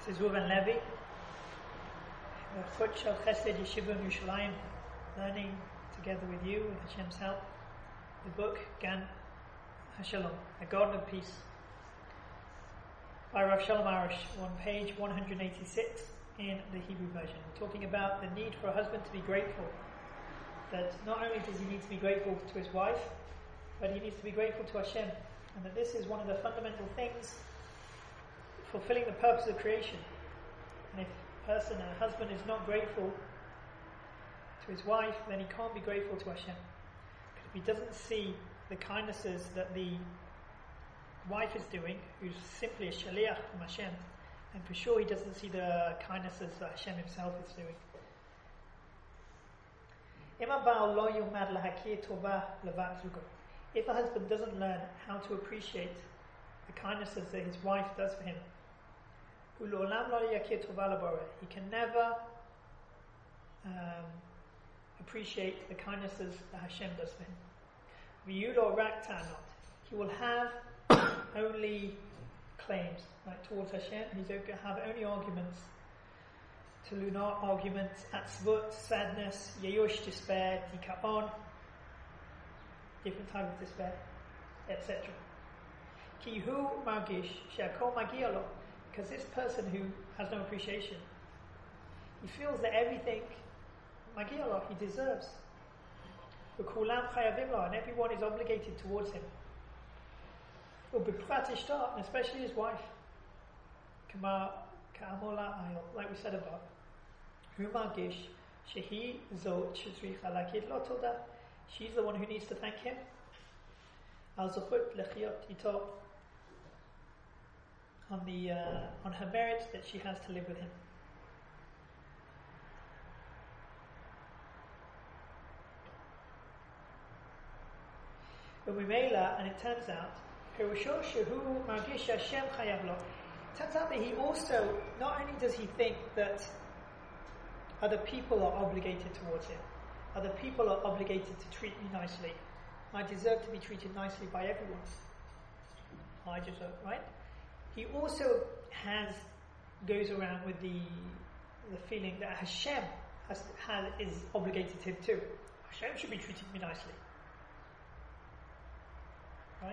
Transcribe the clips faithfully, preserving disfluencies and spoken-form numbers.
This is Reuven Levi, Chut Shel Chesed Yeshiva Yerushalayim, learning together with you, with Hashem's help, the book Gan HaShalom, A Garden of Peace, by Rav Shalom Arush, on page one hundred eighty-six in the Hebrew version. We're talking about the need for a husband to be grateful. That not only does he need to be grateful to his wife, but he needs to be grateful to Hashem. And that this is one of the fundamental things fulfilling the purpose of creation. And if a person, a husband, is not grateful to his wife, then he can't be grateful to Hashem. Because if he doesn't see the kindnesses that the wife is doing, who's simply a shaliach from Hashem, and for sure he doesn't see the kindnesses that Hashem himself is doing. If a husband doesn't learn how to appreciate the kindnesses that his wife does for him, he can never um, appreciate the kindnesses that Hashem does for him. He will have only claims, like towards Hashem. He's going to have only arguments, Tuluna arguments, atzvut, sadness, yayush, despair, dikaon, different type of despair, et cetera. Kihu margish she'akol magia lo, because this person who has no appreciation, he feels that everything magia lo, he deserves. V'kulam chayavim lo, and everyone is obligated towards him. U'biprat ishtar, and especially his wife. Kama ka'amola ayol, like we said above. Hu margish shehi zot shetzricha lakid lo toda. She's the one who needs to thank him. Al zuchut lechiyot ito, on the uh, on her merit that she has to live with him. And it turns out, it turns out that he also, not only does he think that other people are obligated towards him, other people are obligated to treat me nicely, I deserve to be treated nicely by everyone. I deserve, right? He also has goes around with the the feeling that Hashem has, has is obligated to him too. Hashem should be treating me nicely, right?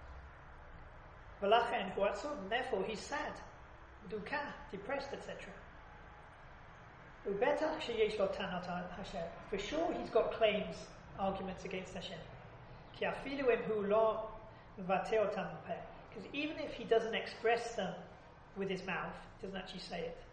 And therefore he's sad, duka, depressed, et cetera. For sure he's got claims, arguments against Hashem. Because even if he doesn't express them with his mouth, he doesn't actually say it.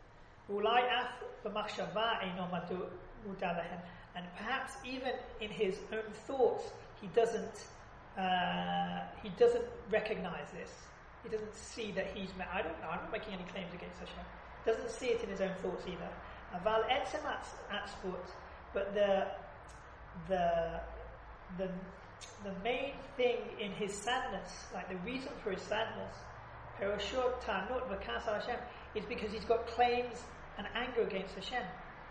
And perhaps even in his own thoughts, he doesn't uh, he doesn't recognize this. He doesn't see that he's. I don't know. I'm not making any claims against Hashem. Doesn't see it in his own thoughts either. Aval etzem atzvut, but the the the the main thing in his sadness, like the reason for his sadness, peroshot tanut v'kas al Hashem, is because he's got claims and anger against Hashem.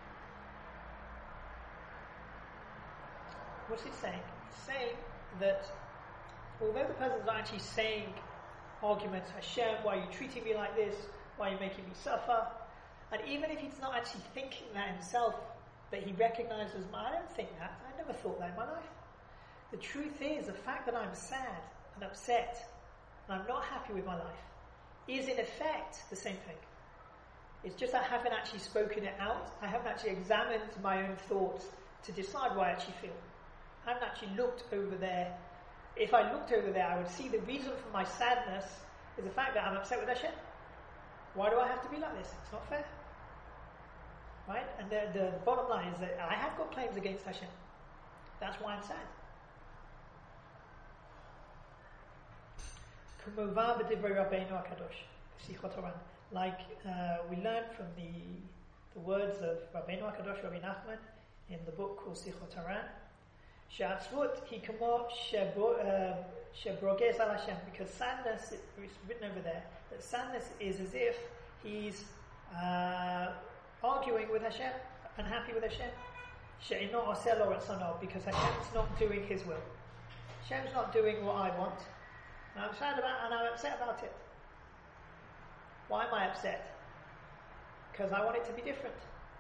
What's he saying? He's saying that although the person's not actually saying arguments, Hashem, why are you treating me like this? Why are you making me suffer? And even if he's not actually thinking that himself, that he recognizes, I don't think that, I never thought that in my life. The truth is, the fact that I'm sad and upset and I'm not happy with my life is in effect the same thing. It's just I haven't actually spoken it out. I haven't actually examined my own thoughts to decide what I actually feel. I haven't actually looked over there. If I looked over there, I would see the reason for my sadness is the fact that I'm upset with Hashem. Why do I have to be like this? It's not fair. Right? And the, the bottom line is that I have got claims against Hashem. That's why I'm sad. Like uh, we learn from the the words of Rabbeinu HaKadosh, Rabbi Nachman, in the book called Sichot Haran, She'atzvut hi kamo she'brogez al Hashem, because sadness, it's written over there, that sadness is as if he's uh, arguing with Hashem, unhappy with Hashem. She'ino oseh lo ratzono, because Hashem's not doing His will. Hashem's not doing what I want, and I'm sad about, and I'm upset about it. Why am I upset? because I want it to be different.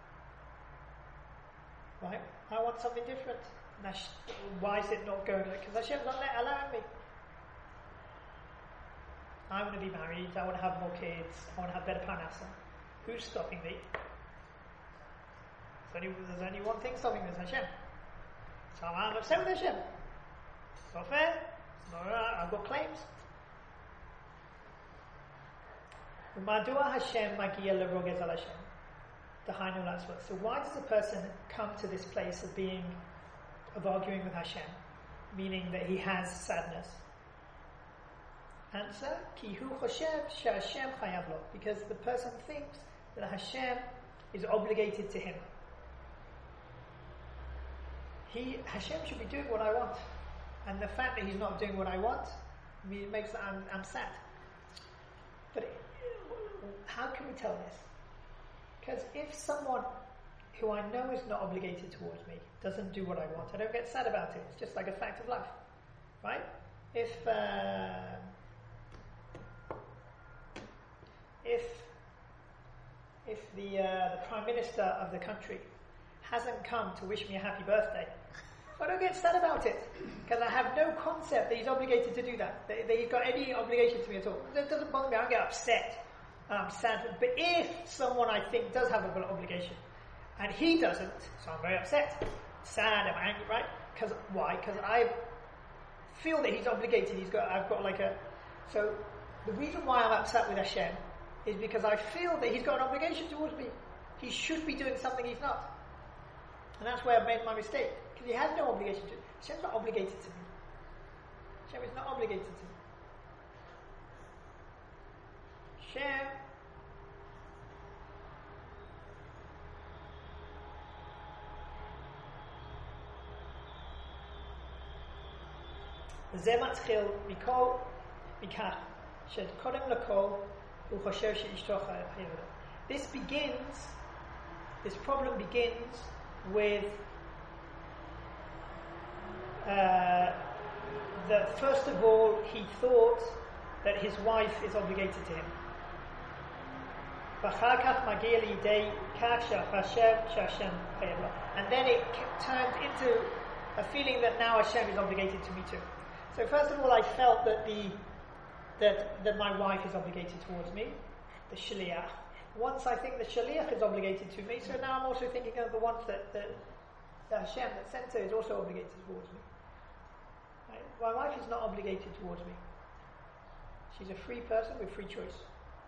Right? I want something different. Now, why is it not going like? Because Hashem's not allowing me. I want to be married. I want to have more kids. I want to have better parnasa. Who's stopping me? There's only, there's only one thing stopping me. It's Hashem. So I'm upset with Hashem. It's not fair. It's not right. I've got claims. Madua Hashem magia lerogez al Hashem. So why does a person come to this place of being, of arguing with Hashem, meaning that he has sadness? Answer: Ki hu choshev she'Hashem chayav lo, because the person thinks that Hashem is obligated to him. He Hashem should be doing what I want, and the fact that he's not doing what I want, it makes that I'm, I'm sad. But how can we tell this? Because if someone who I know is not obligated towards me doesn't do what I want, I don't get sad about it. It's just like a fact of life, right? If uh, if if the uh, the Prime Minister of the country hasn't come to wish me a happy birthday, I don't get sad about it, because I have no concept that he's obligated to do that, that, that he's got any obligation to me at all. It doesn't bother me. I don't get upset. I'm sad. But if someone I think does have an obligation, and he doesn't, so I'm very upset, sad, I'm angry, right? Because why? Because I feel that he's obligated. He's got. I've got like a. So the reason why I'm upset with Hashem is because I feel that he's got an obligation towards me. He should be doing something he's not, and that's where I've made my mistake. Because he has no obligation to. Hashem's not obligated to me. Hashem is not obligated to me. Hashem זה מתחיל מכל, מכך, שקודם לכל הוא חושב שאשתו חייבת. This begins, this problem begins with uh, that first of all he thought that his wife is obligated to him. ואחר כך מגיע לידי כך שחושב שהשם חייב לו. And then it turned into a feeling that now Hashem is obligated to me too. So first of all, I felt that the that that my wife is obligated towards me, the shaliach. Once I think the shaliach is obligated to me, so now I'm also thinking of the ones that, that, that Hashem, that sent her, is also obligated towards me. Right? My wife is not obligated towards me. She's a free person with free choice.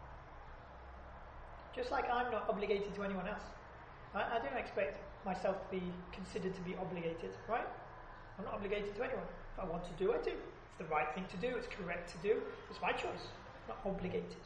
Just like I'm not obligated to anyone else. Right? I don't expect myself to be considered to be obligated, right? I'm not obligated to anyone. If I want to do, I do. It's the right thing to do, it's correct to do, it's my choice. I'm not obligated.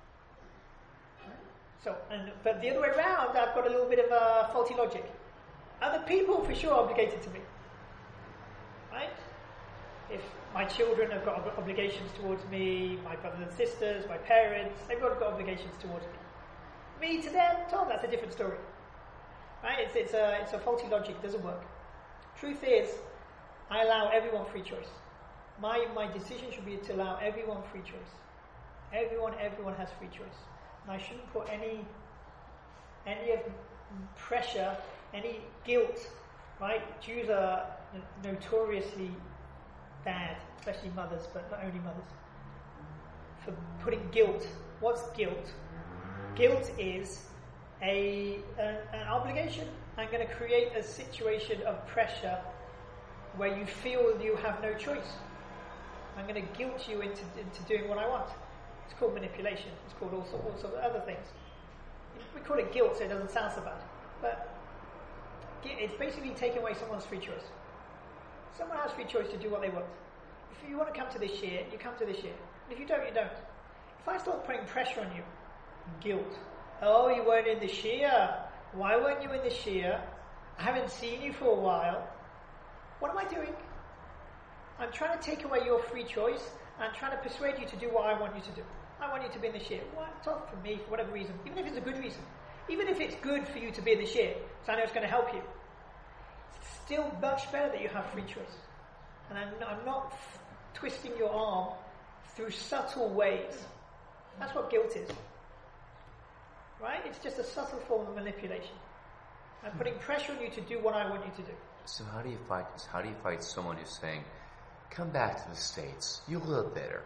Right? So, and but the other way around, I've got a little bit of a faulty logic. Other people for sure are obligated to me. Right? If my children have got obligations towards me, my brothers and sisters, my parents, they've got obligations towards me. Me to them, Tom, that's a different story. Right? It's, it's, a, it's a faulty logic, it doesn't work. Truth is, I allow everyone free choice. My my decision should be to allow everyone free choice. Everyone, everyone has free choice. And I shouldn't put any any of pressure, any guilt, right? Jews are notoriously bad, especially mothers, but not only mothers, for putting guilt. What's guilt? Guilt is a an, an obligation. I'm going to create a situation of pressure where you feel you have no choice. I'm going to guilt you into into doing what I want. It's called manipulation. It's called all sorts of other things. We call it guilt so it doesn't sound so bad. But it's basically taking away someone's free choice. Someone has free choice to do what they want. If you want to come to this year, you come to this year. And if you don't, you don't. If I start putting pressure on you, guilt. Oh, you weren't in the Shia. Why weren't you in the Shia? I haven't seen you for a while. What am I doing? I'm trying to take away your free choice and trying to persuade you to do what I want you to do. I want you to be in the Shia. Why? It's not for me, for whatever reason. Even if it's a good reason. Even if it's good for you to be in the Shia, so I know it's going to help you. It's still much better that you have free choice. And I'm not, I'm not f- twisting your arm through subtle ways. That's what guilt is. Right? It's just a subtle form of manipulation. I'm putting pressure on you to do what I want you to do. So how do you fight? How do you fight someone who's saying, "Come back to the States. You'll live better"?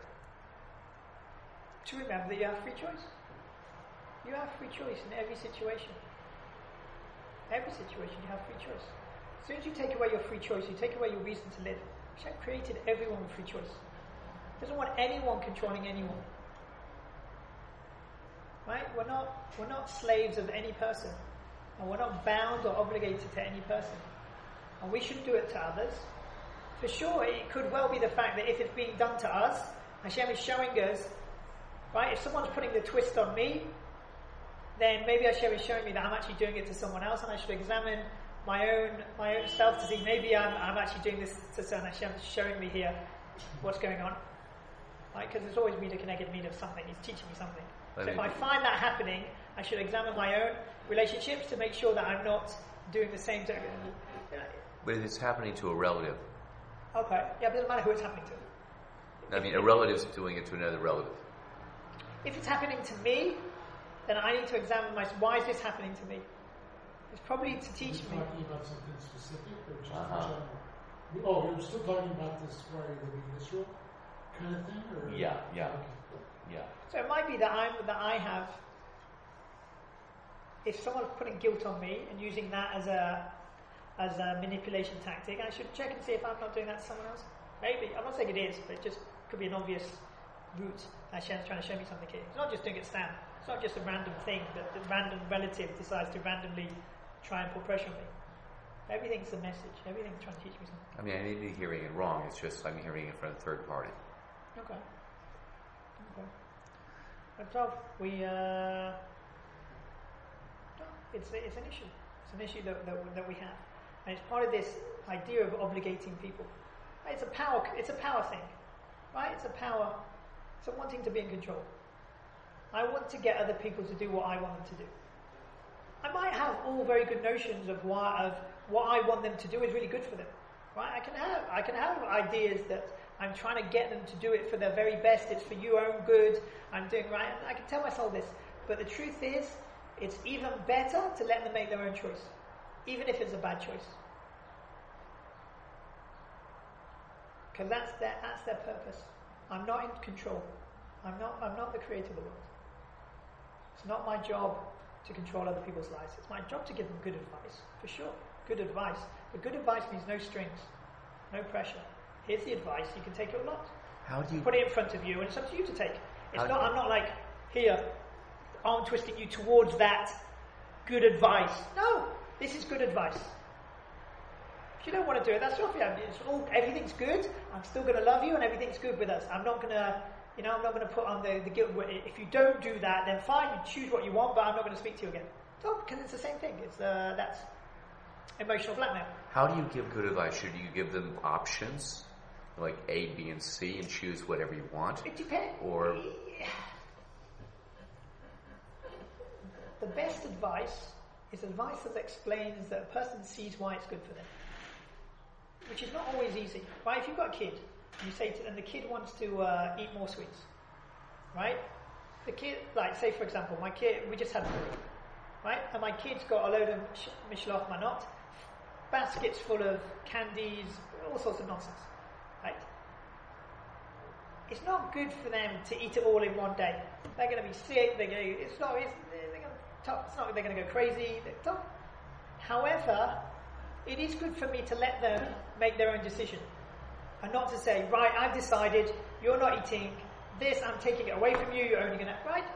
To remember that you have free choice. You have free choice in every situation. Every situation you have free choice. As soon as you take away your free choice, you take away your reason to live. Hashem created everyone with free choice. He doesn't want anyone controlling anyone. Right? We're not we're not slaves of any person. And we're not bound or obligated to any person. And we shouldn't do it to others. For sure, it could well be the fact that if it's being done to us, Hashem is showing us, right, if someone's putting the twist on me, then maybe Hashem is showing me that I'm actually doing it to someone else, and I should examine my own my own self to see maybe I'm, I'm actually doing this to someone. Hashem's showing me here what's going on. Right? Because there's always Mida Keneged Mida of something. He's teaching me something. So if I find that happening, I should examine my own relationships to make sure that I'm not doing the same thing. But if it's happening to a relative. Okay. Yeah, but it doesn't matter who it's happening to. I mean, a relative's doing it to another relative. If it's happening to me, then I need to examine myself. Why is this happening to me? It's probably to teach me. Are you talking about something specific or just uh-huh. in general? Oh, you're still talking about this why you're living in Israel kind of thing? Or? Yeah, yeah. Okay. Yeah. So it might be that I'm that I have, if someone's putting guilt on me and using that as a as a manipulation tactic, I should check and see if I'm not doing that to someone else. Maybe. I'm not saying it is, but it just could be an obvious route. Hashem's trying to show me something here. It's not just doing it stand. It's not just a random thing that the random relative decides to randomly try and put pressure on me. Everything's a message. Everything's trying to teach me something. I mean, I may be hearing it wrong. It's just I'm hearing it from a third party. Okay. Okay. That's all. We, uh, it's, it's an issue. It's an issue that, that, that we have. And it's part of this idea of obligating people. It's a power, it's a power thing. Right? It's a power, it's a wanting to be in control. I want to get other people to do what I want them to do. I might have all very good notions of what, of what I want them to do is really good for them. Right? I can have, I can have ideas that I'm trying to get them to do it for their very best. It's for your own good. I'm doing right. And I can tell myself this. But the truth is, it's even better to let them make their own choice, even if it's a bad choice. Because that's their, that's their purpose. I'm not in control. I'm not, I'm not the creator of the world. It's not my job to control other people's lives. It's my job to give them good advice, for sure. Good advice. But good advice means no strings, no pressure. Here's the advice, you can take it or not. How do you put it in front of you, and it's up to you to take. It's How not. I'm not like here, arm twisting you towards that good advice. No, this is good advice. If you don't want to do it, that's off you. It's all everything's good. I'm still going to love you, and everything's good with us. I'm not going to, you know, I'm not going to put on the, the guilt. If you don't do that, then fine. You choose what you want, but I'm not going to speak to you again. No, because it's the same thing. It's uh, that's emotional blackmail. How do you give good advice? Should you give them options? Like A, B, and C, and choose whatever you want? It depends. Or the best advice is advice that explains that a person sees why it's good for them, which is not always easy. Right? If you've got a kid, and you say to them, the kid wants to uh, eat more sweets, right? The kid, like say for example, my kid, we just had food, right? And my kid's got a load of mishloach manot, baskets full of candies, all sorts of nonsense. Right? It's not good for them to eat it all in one day. They're going to be sick. They're going to. It's not. It's, they're going to. It's not. They're going to go crazy. However, it is good for me to let them make their own decision, and not to say, right, I've decided you're not eating this. I'm taking it away from you. You're only going to. Right?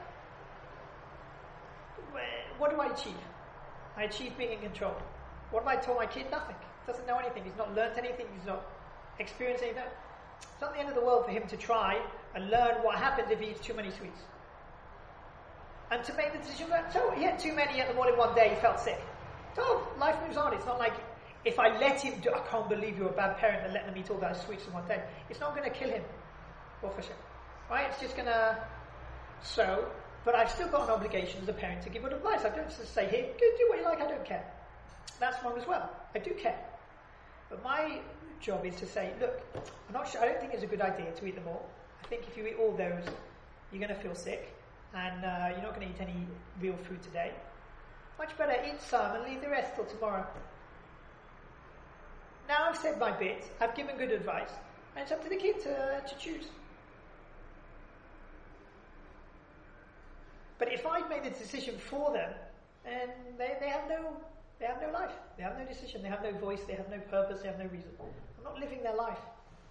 What do I achieve? I achieve being in control. What have I told my kid? Nothing. Doesn't know anything. He's not learnt anything. He's not experience anything. It's not the end of the world for him to try and learn what happens if he eats too many sweets. And to make the decision that, so he had too many at the morning one day, he felt sick. So life moves on. It's not like, if I let him do, I can't believe you're a bad parent and let them eat all those sweets in one day. It's not going to kill him. Right? It's just going to, so, but I've still got an obligation as a parent to give good advice. I don't just say, here, go do what you like, I don't care. That's wrong as well. I do care. But my job is to say, look, I'm not sure, I don't think it's a good idea to eat them all. I think if you eat all those, you're going to feel sick. and uh, you're not going to eat any real food today. Much better eat some and leave the rest till tomorrow. Now I've said my bit, I've given good advice, and it's up to the kid to, to choose. But if I've made the decision for them, then they, they have no they have no life, they have no decision, they have no voice, they have no purpose, they have no reason. I'm not living their life.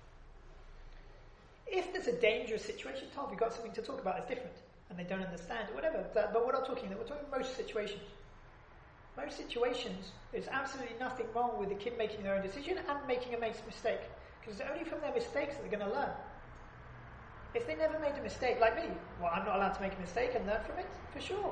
If there's a dangerous situation, Tom, we've got something to talk about that's different, and they don't understand, or whatever. But, but we're not talking that. We're talking most situations. Most situations, there's absolutely nothing wrong with the kid making their own decision and making a mistake, because it's only from their mistakes that they're going to learn. If they never made a mistake, like me, well, I'm not allowed to make a mistake and learn from it, for sure.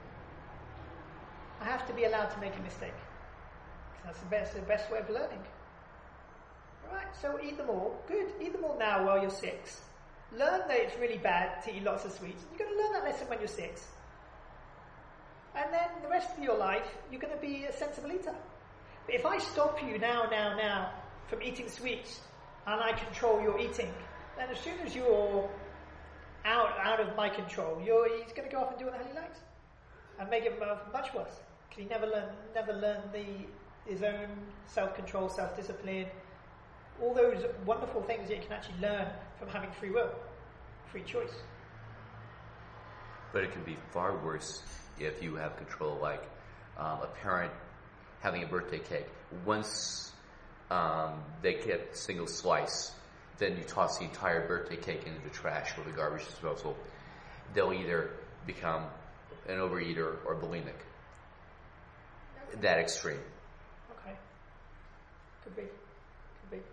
I have to be allowed to make a mistake. That's the best, the best way of learning. Alright, so eat them all. Good. Eat them all now while you're six. Learn that it's really bad to eat lots of sweets. You're going to learn that lesson when you're six. And then the rest of your life, you're going to be a sensible eater. But if I stop you now, now, now from eating sweets, and I control your eating, then as soon as you're out out of my control, you're, he's going to go off and do what the hell he likes. And make it much worse. Because he never learned, never learned the, his own self-control, self-discipline, all those wonderful things that you can actually learn from having free will, free choice. But it can be far worse if you have control, like um, a parent having a birthday cake. Once um, they get a single slice, then you toss the entire birthday cake into the trash or the garbage disposal. They'll either become an overeater or bulimic. That extreme. Okay. Could be. Could be.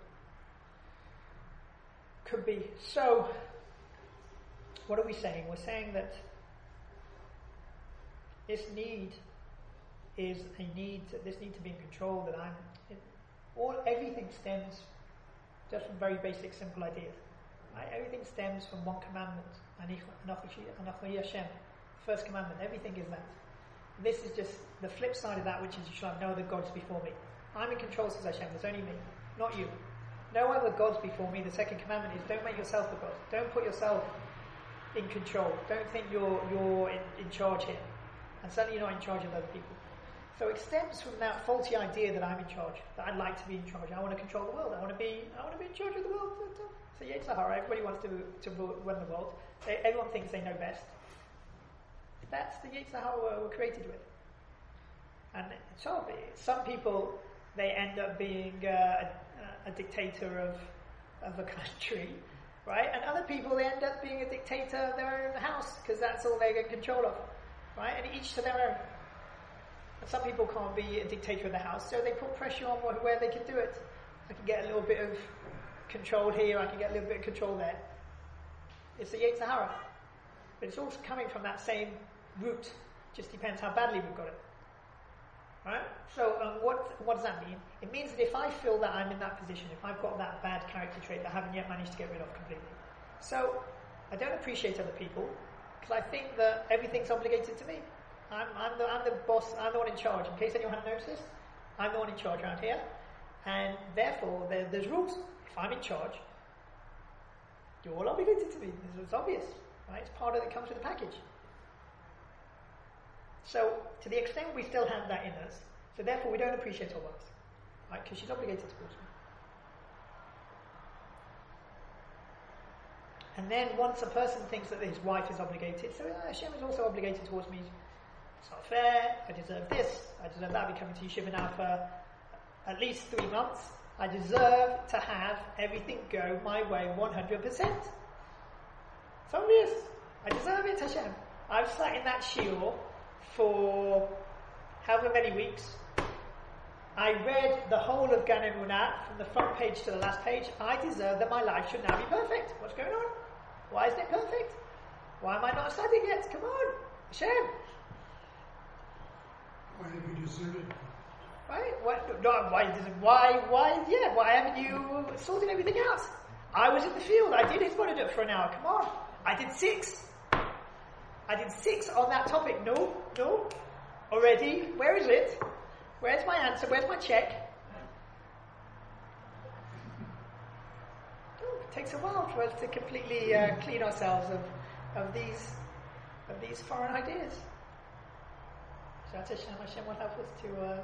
Could be. So, what are we saying? We're saying that this need is a need, to, this need to be in control, that I'm, it, all, everything stems just from very basic, simple ideas. Right? Everything stems from one commandment, Anochi Hashem, first commandment, everything is that. This is just the flip side of that, which is you shall have no other gods before me. I'm in control, says Hashem, there's only me, not you. No other gods before me. The second commandment is don't make yourself a god. Don't put yourself in control. Don't think you're you're in, in charge here. And certainly you're not in charge of other people. So it stems from that faulty idea that I'm in charge, that I'd like to be in charge. I want to control the world. I want to be I want to be in charge of the world. So Yetzer Hara, everybody wants to, to run the world. They, everyone thinks they know best. That's the Yetzer Hara we're, we're created with. And so some people, they end up being uh, a, a dictator of of a country, right? And other people, they end up being a dictator of their own house, because that's all they get control of, right? And each to their own. And some people can't be a dictator of the house, so they put pressure on where they can do it. I can get a little bit of control here, I can get a little bit of control there. It's the Yetzer Hara. But it's also coming from that same root. Just depends how badly we've got it. Right? So um, what what does that mean? It means that if I feel that I'm in that position, if I've got that bad character trait that I haven't yet managed to get rid of completely, so I don't appreciate other people, because I think that everything's obligated to me. I'm, I'm, the, I'm the boss, I'm the one in charge. In case anyone hadn't noticed, I'm the one in charge around here, and therefore there, there's rules. If I'm in charge, you're all obligated to me. It's obvious, right? It's part of it, comes with the package. So, to the extent we still have that in us, so therefore we don't appreciate our wives, right? Because she's obligated towards me. And then once a person thinks that his wife is obligated, so uh, Hashem is also obligated towards me. It's not fair. I deserve this. I deserve that. I've been coming to Yeshiva now for at least three months. I deserve to have everything go my way one hundred percent. It's obvious. I deserve it, Hashem. I've sat in that shiur for however many weeks. I read the whole of Gan Emunah from the front page to the last page. I deserve that my life should now be perfect. What's going on? Why isn't it perfect? Why am I not studying yet? Come on, Hashem. Why have you deserted? Right? What, no, why, why, why, yeah, why haven't you sorted everything out? I was in the field. I did Hisbonenut for an hour. Come on. I did six. I did six on that topic. No, no. Already. Where is it? Where's my answer? Where's my check? Oh, it takes a while for us to completely uh, clean ourselves of, of these of these foreign ideas. Shat Hashem, Hashem will help us to uh,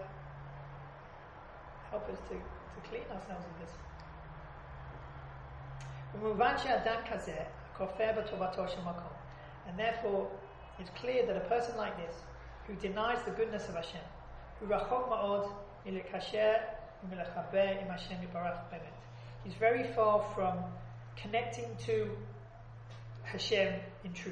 help us to, to clean ourselves of this. And therefore, it's clear that a person like this, who denies the goodness of Hashem, who rachok ma'od milekasher u'milechaber im Hashem yibarach bemet, he's very far from connecting to Hashem in truth.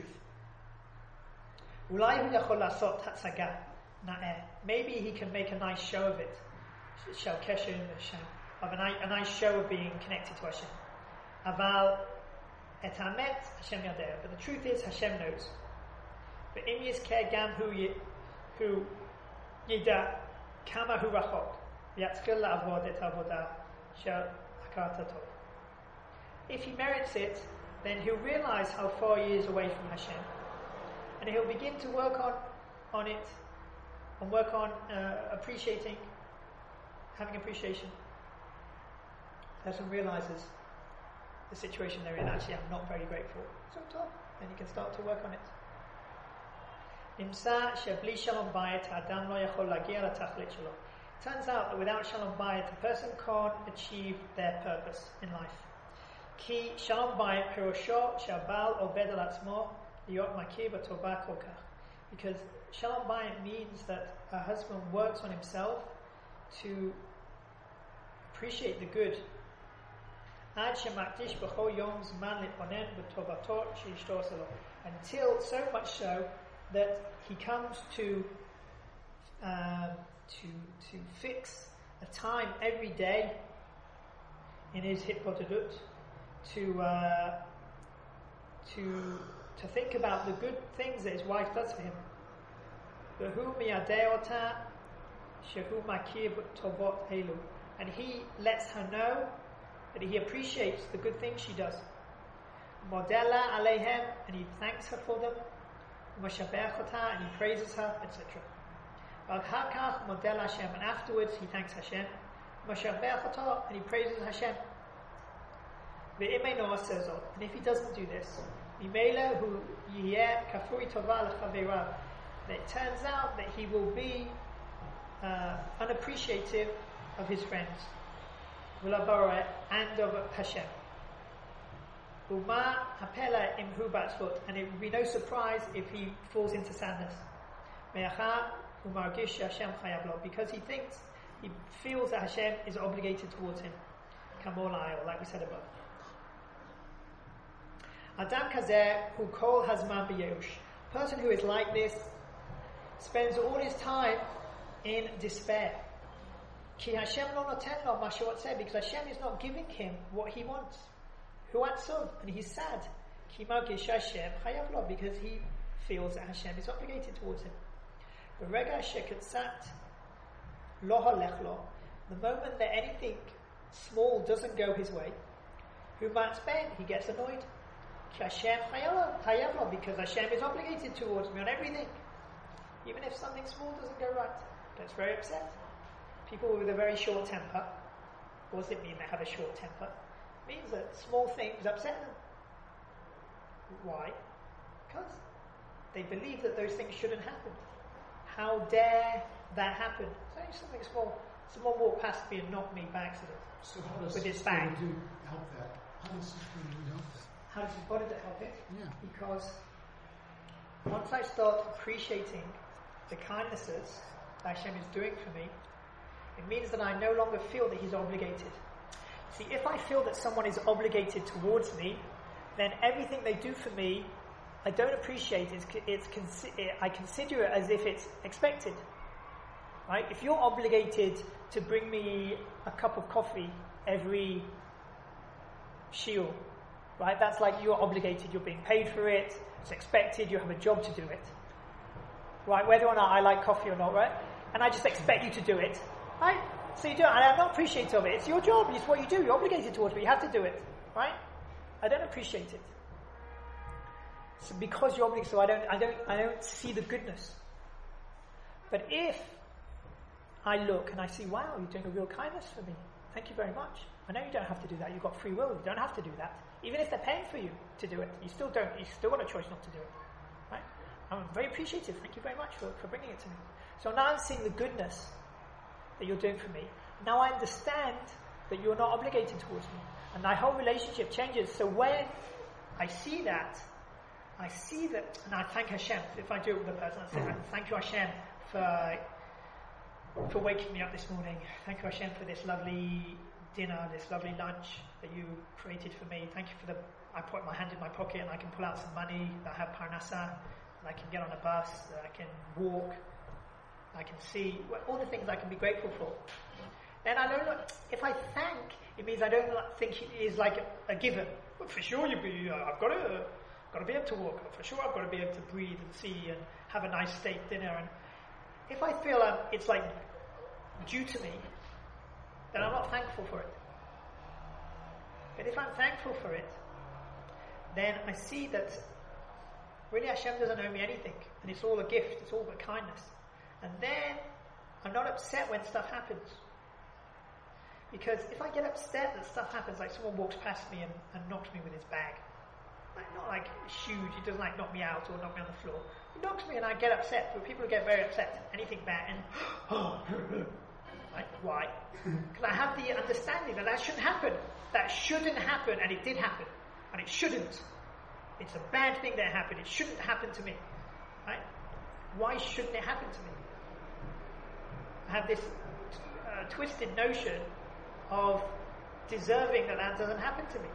Ulai hu yachol lasot hatzaga na'eh. Maybe he can make a nice show of it, shel kesher im Hashem, of a nice, a nice show of being connected to Hashem. Aval et hamet Hashem yadeh. But the truth is, Hashem knows. But im yizkeh gam hu hu yida kama hu rachok v'yatzchil la'avod et avodah shel hakarat hatov. If he merits it, then he'll realize how far he is away from Hashem, and he'll begin to work on on it, and work on uh, appreciating, having appreciation. The person realizes the situation they're in. Actually, I'm not very grateful. So top, then you can start to work on it. Turns out that without shalom bayit, a person can't achieve their purpose in life. Ki shalom bayit pirosho shabal obed al atzmo liyot makir b'tovah kol kach. Because shalom bayit means that a husband works on himself to appreciate the good. Until so much so that he comes to um, to to fix a time every day in his hitpotadut to uh, to to think about the good things that his wife does for him. And he lets her know that he appreciates the good things she does. Modella aleihem, and he thanks her for them. Mashabechota, and he praises her, et cetera. V'achakach modella Hashem, and afterwards he thanks Hashem. Mashabechota, and he praises Hashem. Ve'imeno sezot, and if he doesn't do this, Mimela hu yiyeh kafuri tova l'chaveirav, it turns out that he will be uh, unappreciative of his friends, and of Hashem. Uma hapela imhu batzvot, and it would be no surprise if he falls into sadness. Me'acha umargish Hashem chayav lo, because he thinks, he feels that Hashem is obligated towards him. Kamol ayol, like we said above. Adam kazeh hu kol hazman b'yeush. Person who is like this spends all his time in despair. Ki Hashem lo noten lo ma she'rotzeh, because Hashem is not giving him what he wants. Hu atzov, and he's sad. Ki margish Hashem chayav lo, because he feels that Hashem is obligated towards him. B'rega shekatzat lo halech lo, the moment that anything small doesn't go his way, hu matzben, he gets annoyed. Ki Hashem chayav lo, because Hashem is obligated towards me on everything. Even if something small doesn't go right, gets very upset. People with a very short temper, what does it mean they have a short temper? It means that small things upset them. Why? Because they believe that those things shouldn't happen. How dare that happen? It's only something small. Someone walked past me and knocked me by accident. So how does with his bag. do help that? How does Sister do help that? How does what did it help it? Yeah. Because once I start appreciating the kindnesses that Hashem is doing for me, it means that I no longer feel that He's obligated. See, if I feel that someone is obligated towards me, then everything they do for me, I don't appreciate. It's, it's consi- I consider it as if it's expected. Right? If you're obligated to bring me a cup of coffee every shiur, right? That's like you're obligated. You're being paid for it. It's expected. You have a job to do it. Right, whether or not I like coffee or not, right? And I just expect you to do it, right? So you do it, and I'm not appreciative of it. It's your job, it's what you do, you're obligated towards it, you have to do it, right? I don't appreciate it. So because you're obligated, so I don't, I don't, I don't see the goodness. But if I look and I see, wow, you're doing a real kindness for me, thank you very much. I know you don't have to do that, you've got free will, you don't have to do that. Even if they're paying for you to do it, you still don't, you still got a choice not to do it, right? I'm very appreciative. Thank you very much for, for bringing it to me. So now I'm seeing the goodness that you're doing for me. Now I understand that you're not obligated towards me. And my whole relationship changes. So when I see that, I see that, and I thank Hashem. If I do it with a person, I say, thank you Hashem for, for waking me up this morning. Thank you Hashem for this lovely dinner, this lovely lunch that you created for me. Thank you for the, I put my hand in my pocket and I can pull out some money, that I have parnasa, that I can get on a bus, that I can walk, I can see, all the things I can be grateful for. Then I don't know, if I thank, it means I don't think it is like a, a given. Well, for sure you be, uh, I've got to, got to be able to walk. For sure I've got to be able to breathe and see and have a nice steak dinner. And if I feel um, it's like due to me, then I'm not thankful for it. But if I'm thankful for it, then I see that really Hashem doesn't owe me anything, and it's all a gift, it's all a kindness. And then I'm not upset when stuff happens. Because if I get upset that stuff happens, like someone walks past me and, and knocks me with his bag, like not like huge, he doesn't like knock me out or knock me on the floor. He knocks me and I get upset. But people get very upset, anything bad, and oh, like why? Because I have the understanding that that shouldn't happen. That shouldn't happen, and it did happen, and it shouldn't. It's a bad thing that happened. It shouldn't happen to me, right? Why shouldn't it happen to me? I have this uh, twisted notion of deserving that that doesn't happen to me.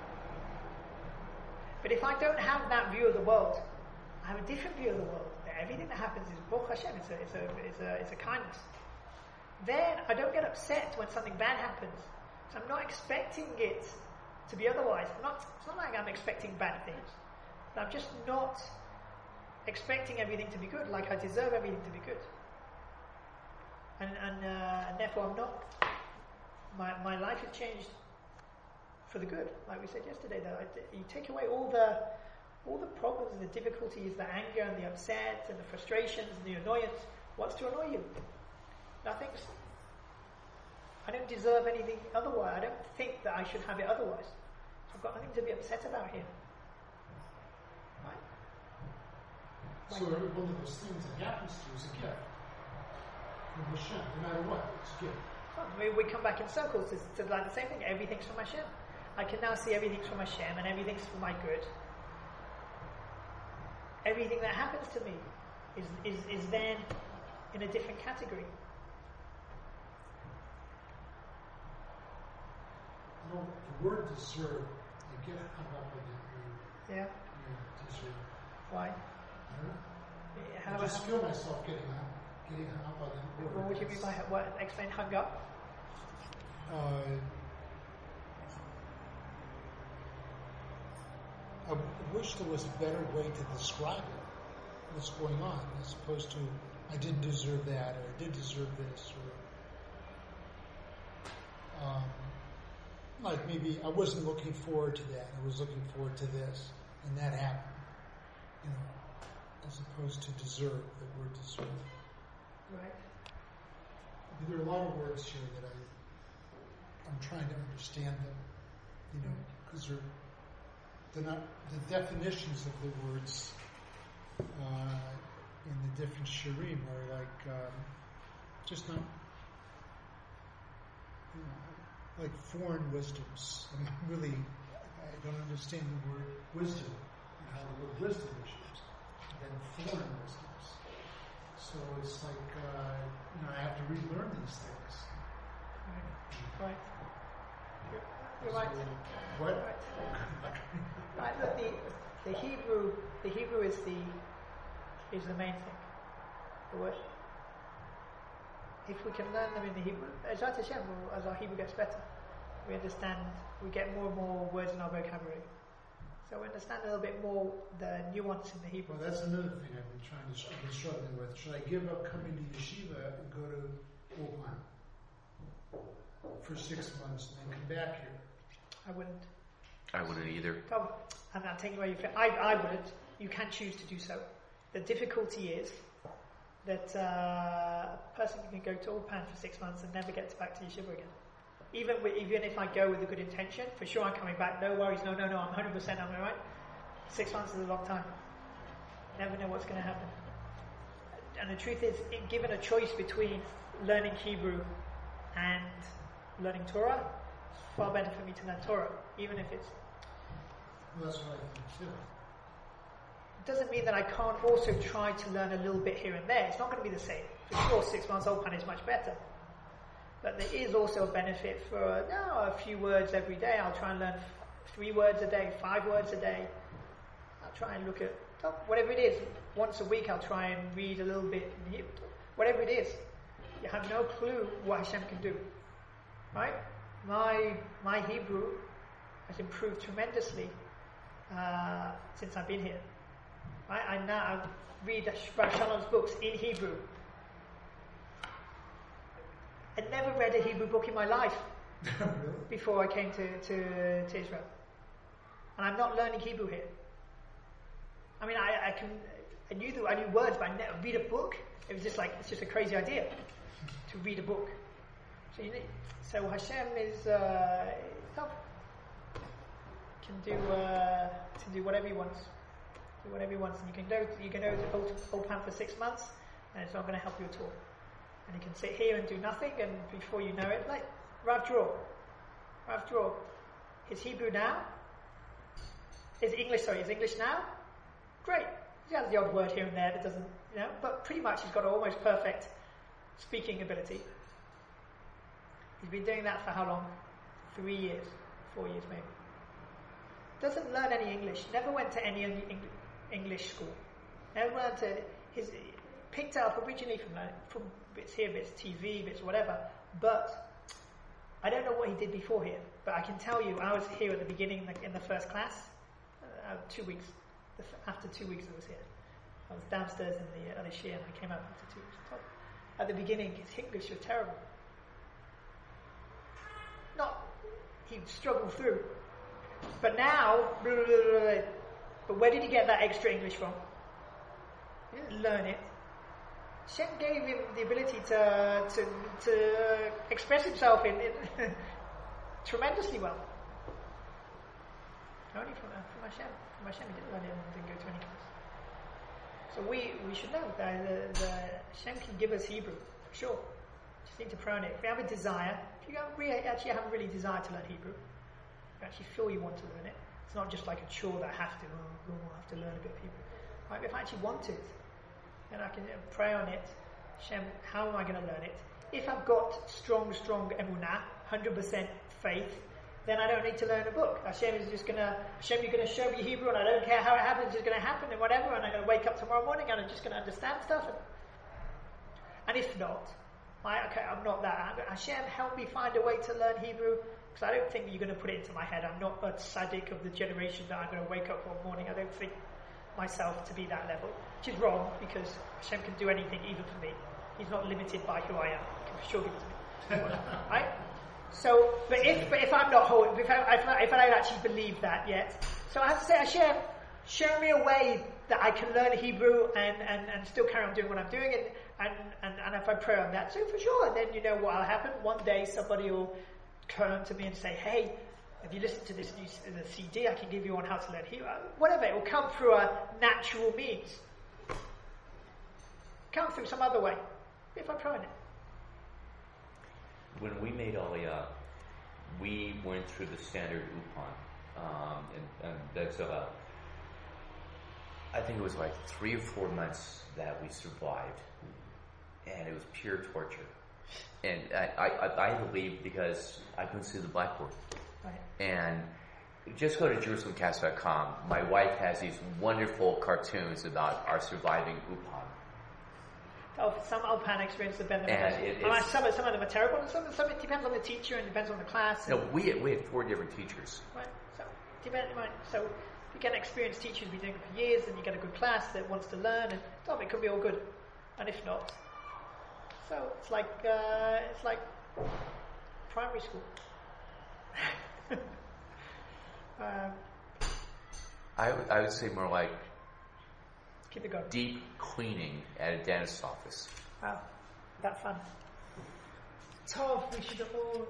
But if I don't have that view of the world, I have a different view of the world. That everything that happens is Baruch Hashem, it's a, it's a, it's a, it's a kindness. Then I don't get upset when something bad happens. So I'm not expecting it to be otherwise. I'm not, it's not like I'm expecting bad things. I'm just not expecting everything to be good, like I deserve everything to be good. And, and, uh, and therefore I'm not, my, my life has changed for the good. Like we said yesterday, that I, you take away all the all the problems and the difficulties, the anger and the upset and the frustrations and the annoyance. What's to annoy you? Nothing's. I don't deserve anything otherwise. I don't think that I should have it otherwise. So I've got nothing to be upset about here. Right? So every one of those things that happens to you is a gift from Hashem, no matter what, it's a gift. We, we come back in circles to, to like the same thing. Everything's from Hashem. I can now see everything's from Hashem and everything's for my good. Everything that happens to me is, is, is then in a different category. You know, the word deserve, I get hung up on that word. Yeah? Yeah, deserve. Why? Yeah. How I just feel myself getting hung, getting hung up on that word. What would you mean by what? Explain hung up? Uh, I wish there was a better way to describe it, what's going on, as opposed to, I didn't deserve that, or I did deserve this, or, um, like maybe I wasn't looking forward to that, I was looking forward to this, and that happened, you know, as opposed to deserve, the word deserve. Right. There are a lot of words here that I, I'm trying to understand them, you know, because they're, they're not, the definitions of the words uh, in the different shirim are like, um, just not, you know, like foreign wisdoms. I'm not really, I don't understand the word wisdom and how the word wisdom is used. And then foreign wisdoms. So it's like, uh, you know, I have to relearn these things. Right. Right. You're, you're right. What? Right. Right. Look, the the Hebrew the Hebrew is the is the main thing. The word. If we can learn them in the Hebrew, as Hashem, as our Hebrew gets better, we understand. We get more and more words in our vocabulary. So we understand a little bit more the nuance in the Hebrew. Well, that's another thing I've been trying to I've been struggling with. Should I give up coming to yeshiva and go to Wuhan for six months and then come back here? I wouldn't. I wouldn't either. Oh, I'm not taking away your fear. I, I wouldn't. You can choose to do so. The difficulty is that uh, a person can go to Ulpan for six months and never gets back to yeshiva again. Even with, even if I go with a good intention, for sure I'm coming back, no worries, no, no, no, I'm one hundred percent, I'm alright. Six months is a long time. Never know what's going to happen. And the truth is, given a choice between learning Hebrew and learning Torah, it's far better for me to learn Torah, even if it's... Well, that's what I think too. It doesn't mean that I can't also try to learn a little bit here and there. It's not going to be the same. For sure, six months old is much better. But there is also a benefit for uh, no, a few words every day. I'll try and learn f- three words a day, five words a day. I'll try and look at oh, whatever it is. Once a week I'll try and read a little bit. Whatever it is. You have no clue what Hashem can do. Right? My my Hebrew has improved tremendously uh, since I've been here. Right? I now read Rav Shalom's books in Hebrew. I'd never read a Hebrew book in my life before I came to, to, to Israel. And I'm not learning Hebrew here. I mean, I, I can, I knew the, I knew words, but I never read a book. It was just like, it's just a crazy idea to read a book. So, you need, so Hashem is, uh, tough. Can do, uh, can do whatever he wants. Do whatever he wants. And you can go, you can go to Old, Old Plan for six months, and it's not going to help you at all. And you can sit here and do nothing, and before you know it, like Rav Dror. Rav Dror. Is Hebrew now? Is English, sorry, is English now? Great. He has the odd word here and there that doesn't, you know, but pretty much he's got almost perfect speaking ability. He's been doing that for how long? Three years, four years maybe. Doesn't learn any English, never went to any English school. Never went to his, picked up originally from, from bits here, bits T V, bits whatever, but I don't know what he did before here, but I can tell you I was here at the beginning like in the first class, uh, two weeks, after two weeks I was here. I was downstairs in the other year and I came up after two weeks. At the beginning his English was terrible. Not, he struggled through. But now, blah, blah, blah, blah, but where did he get that extra English from? He didn't learn it. Shem gave him the ability to to, to express himself in, in tremendously well. Only from, uh, from Hashem. From Hashem, he didn't learn it and didn't go to any class. So we, we should know that the, the Hashem can give us Hebrew, for sure. Just need to pray on it. If you have a desire, if you don't really, actually haven't really desired to learn Hebrew, you actually feel you want to learn it. It's not just like a chore that I have to, oh, oh, I have to learn a bit of Hebrew. Right, if I actually want it, then I can pray on it. Hashem, how am I going to learn it? If I've got strong, strong emunah, one hundred percent faith, then I don't need to learn a book. Hashem is just going to, Hashem, you're going to show me Hebrew and I don't care how it happens, it's going to happen and whatever, and I'm going to wake up tomorrow morning and I'm just going to understand stuff. And, and if not, I, okay, I'm not that. Hashem, help me find a way to learn Hebrew, because I don't think you're going to put it into my head. I'm not a tzaddik of the generation that I'm going to wake up one morning. I don't think myself to be that level, which is wrong, because Hashem can do anything even for me. He's not limited by who I am. He can for sure give it to me. Right? So, but if but if I'm not whole, if I, if I, if I don't actually believe that yet, so I have to say, Hashem, show me a way that I can learn Hebrew and, and, and still carry on doing what I'm doing, and, and, and, and if I pray on that, so for sure, then you know what will happen. One day somebody will turn to me and say, hey, have you listened to this new the C D? I can give you on how to learn Hebrew. Whatever, it will come through a natural means. Come through some other way, if I pray on it. When we made Aliyah, we went through the standard Upan, um, and, and that's about, I think it was like three or four months that we survived, and it was pure torture. And I, I, I believe because I couldn't see the blackboard. Right. And just go to Jerusalem Cast dot com. My wife has these wonderful cartoons about our surviving Upan. Oh, some Alpan experience have been the and best. it, I mean, some, some of them are terrible, and some, some it depends on the teacher and depends on the class. No, we we had four different teachers. Right. So depend, right. So if you get an experienced teacher who's been doing it for years, and you get a good class that wants to learn, and oh, it could be all good. And if not, so it's like uh, it's like primary school. um, I w- I would say more like keep it going. Deep cleaning at a dentist's office. Wow, that fun. Tov, we should all